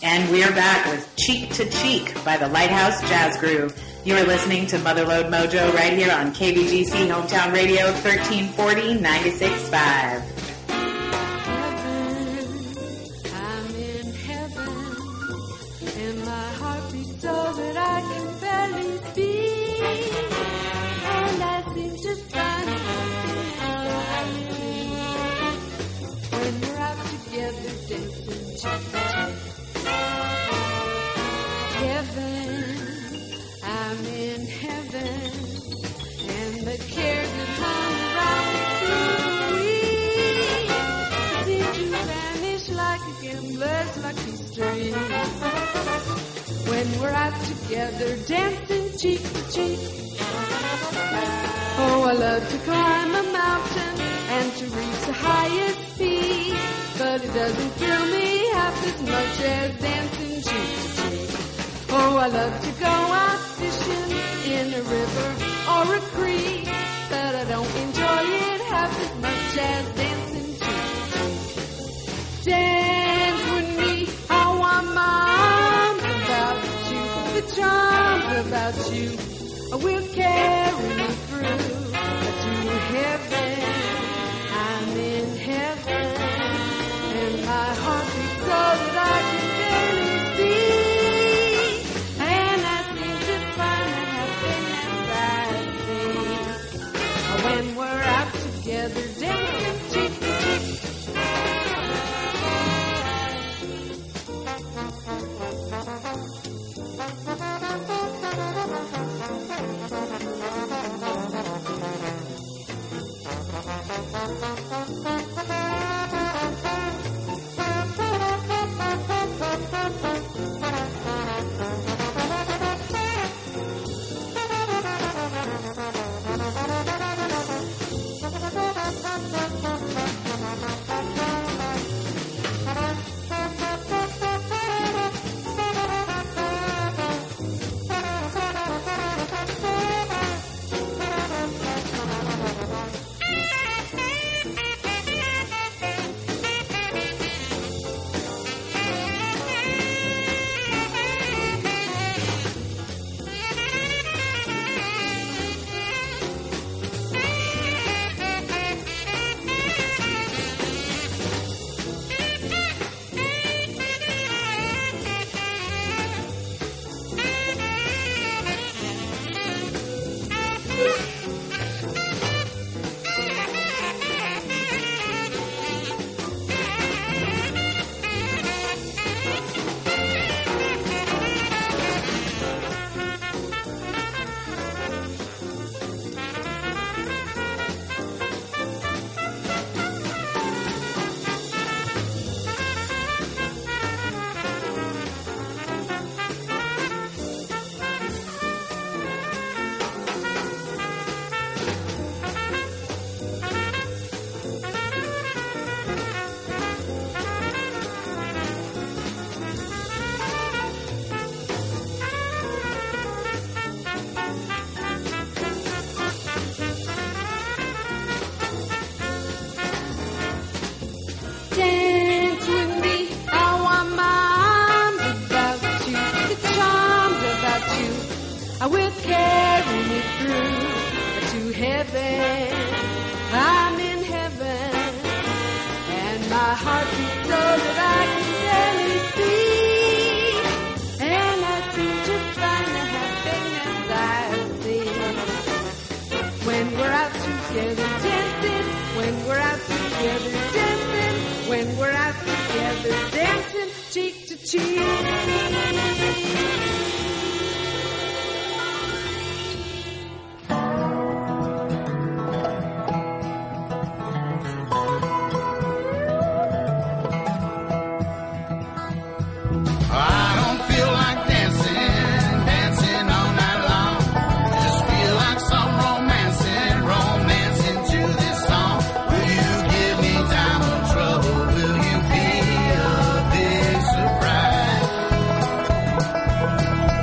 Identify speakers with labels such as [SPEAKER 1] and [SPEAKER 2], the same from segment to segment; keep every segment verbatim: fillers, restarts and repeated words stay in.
[SPEAKER 1] And we're back with Cheek to Cheek by the Lighthouse Jazz Groove. You are listening to Motherlode Mojo right here on K B G C Hometown Radio, thirteen forty, ninety-six point five.
[SPEAKER 2] When we're out together, dancing cheek to cheek. Oh, I love to climb a mountain and to reach the highest peak, but it doesn't thrill me half as much as dancing cheek to cheek. Oh, I love to go out fishing in a river or a creek, but I don't enjoy it half as much as dancing cheek to cheek. Dance with me, I want my the charms about you will carry me through to heaven. I'm in heaven, and my heart beats so that I can barely see, and I seem to find the happiness I see when we're out together dancing cheek to cheek. I will carry me through to heaven. I'm in heaven, and my heart beats so that I can barely see, and I seem to find the happiness I see when we're out together dancing, when we're out together dancing, when we're out together dancing cheek to cheek.
[SPEAKER 3] Surprise.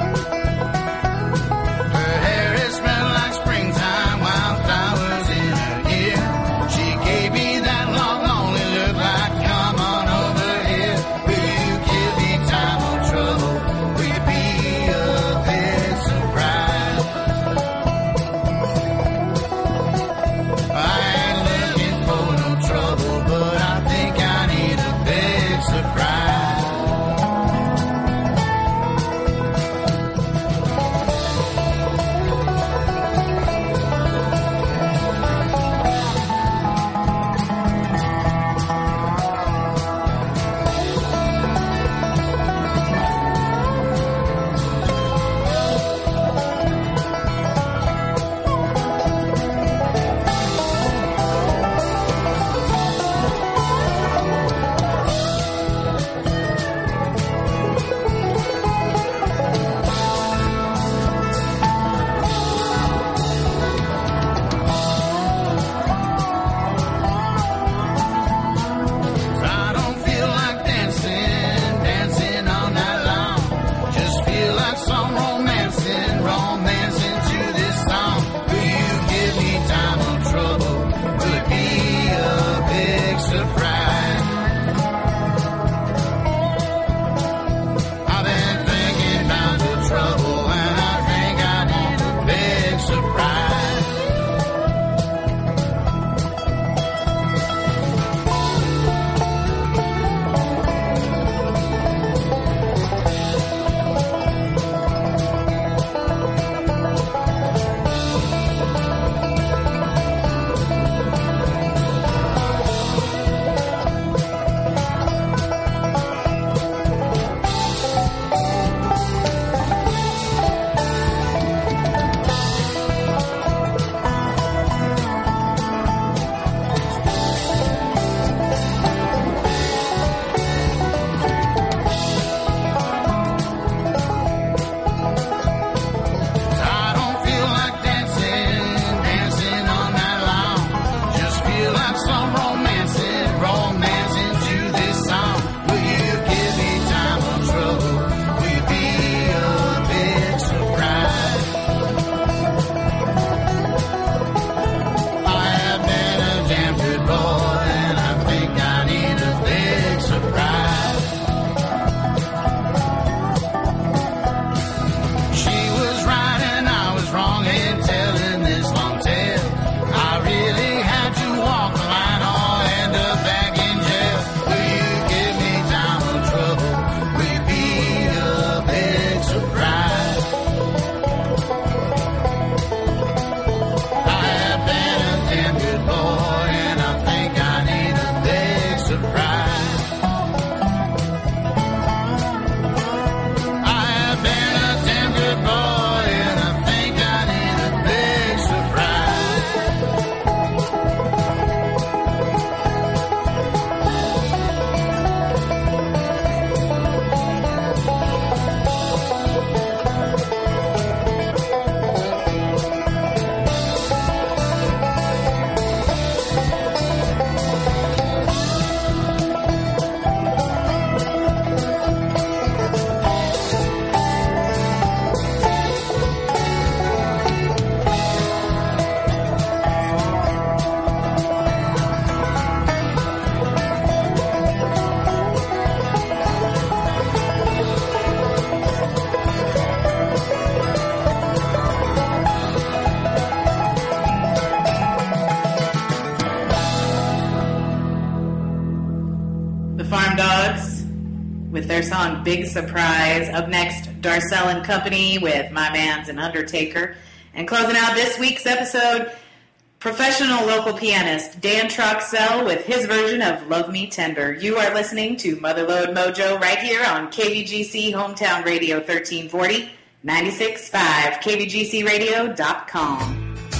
[SPEAKER 1] with their song Big Surprise. Up next, Darcel and Company with My Man's an Undertaker. And closing out this week's episode, professional local pianist Dan Troxell with his version of Love Me Tender. You are listening to Motherlode Mojo right here on K V G C Hometown Radio thirteen forty, ninety-six point five, K V G C radio dot com.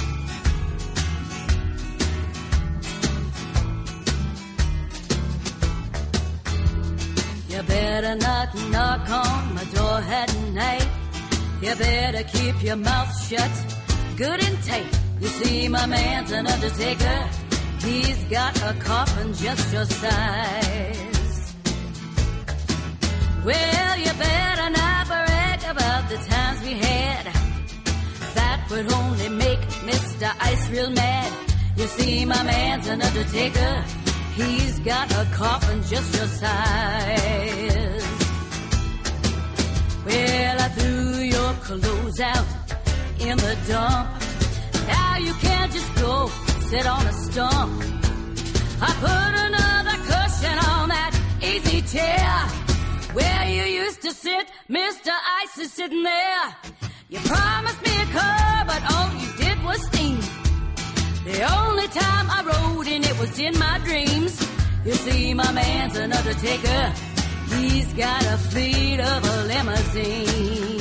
[SPEAKER 3] You better not knock on my door at night. You better keep your mouth shut, good and tight. You see, my man's an undertaker. He's got a coffin just your size. Well, you better not brag about the times we had. That would only make Mister Ice real mad. You see, my man's an undertaker. He's got a coffin just your size. Well, I threw your clothes out in the dump. Now you can't just go sit on a stump. I put another cushion on that easy chair where you used to sit. Mister Ice is sitting there. You promised me a car, but all you did was steam. The only time I rode in it was in my dreams. You see, my man's an undertaker. He's got a fleet of a limousines.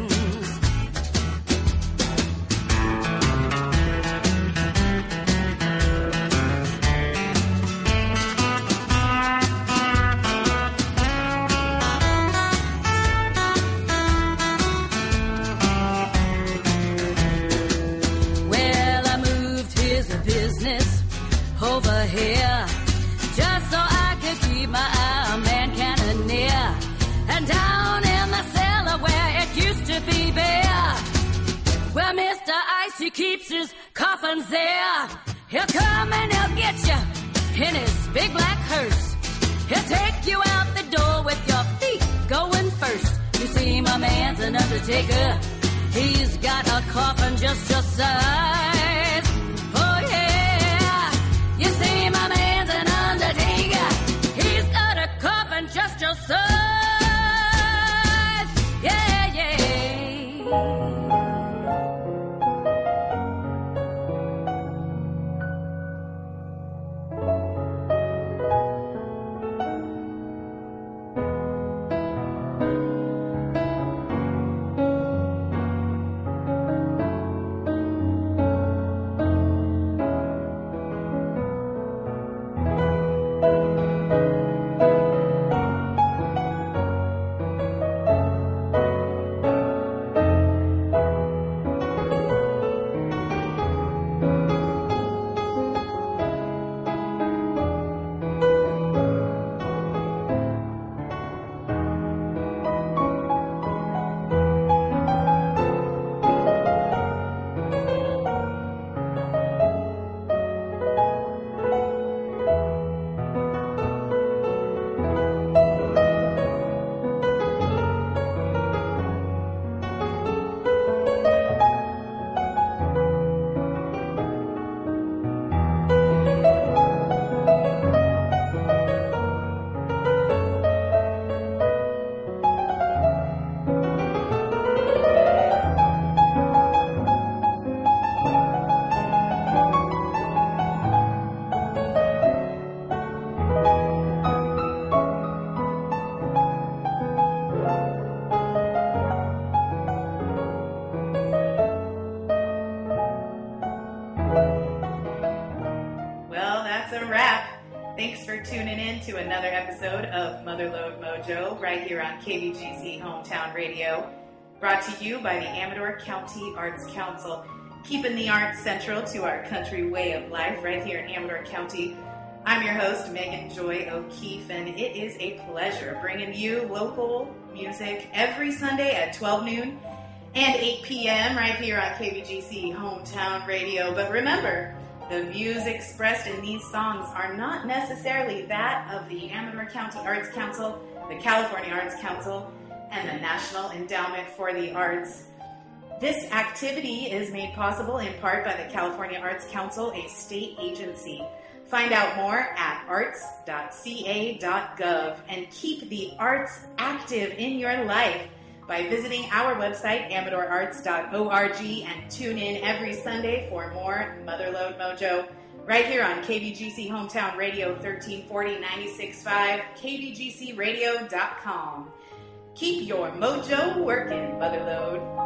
[SPEAKER 3] Well, I moved his business over here just so I could keep my eye on Man Cannoneer. And down in the cellar where it used to be bare, well, Mister Ice, he keeps his coffins there. He'll come and he'll get you in his big black hearse. He'll take you out the door with your feet going first. You see, my man's an undertaker. He's got a coffin just your size. Oh, yeah. You see, my man's an undertaker. He's got a coffin just your size. Yeah, yeah.
[SPEAKER 1] To another episode of Motherlode Mojo right here on K V G C Hometown Radio, brought to you by the Amador County Arts Council, keeping the arts central to our country way of life right here in Amador County. I'm your host, Megan Joy O'Keefe, and it is a pleasure bringing you local music every Sunday at twelve noon and eight p.m. right here on K V G C Hometown Radio. But remember, the views expressed in these songs are not necessarily that of the Amador County Arts Council, the California Arts Council, and the National Endowment for the Arts. This activity is made possible in part by the California Arts Council, a state agency. Find out more at arts dot c a dot gov and keep the arts active in your life by visiting our website, amador arts dot org, and tune in every Sunday for more Motherlode Mojo right here on K B G C Hometown Radio thirteen forty ninety-six point five, k b g c radio dot com. Keep your mojo working, Motherlode.